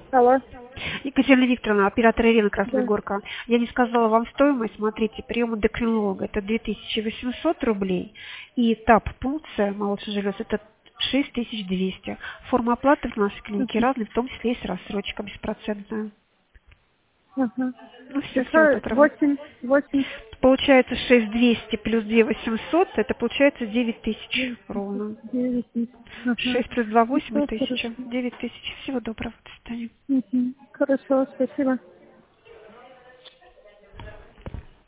Алло. Екатерина Викторовна, оператор Ирина Красная Да. Горка. Я не сказала вам стоимость. Смотрите, прием эндокринолога это 2800 рублей. И ТАП-пункция молочный желез это 6200. Форма оплаты в нашей клинике разные, в том числе и с рассрочкой беспроцентная. Ага. Ну, все вот Это это. 8. Получается 6200 плюс 2800, это получается 9000 ровно. 9. Ага. 6 плюс 2, 8 и Все 1000. хорошо. 9000. Всего доброго. До свидания. Хорошо, спасибо.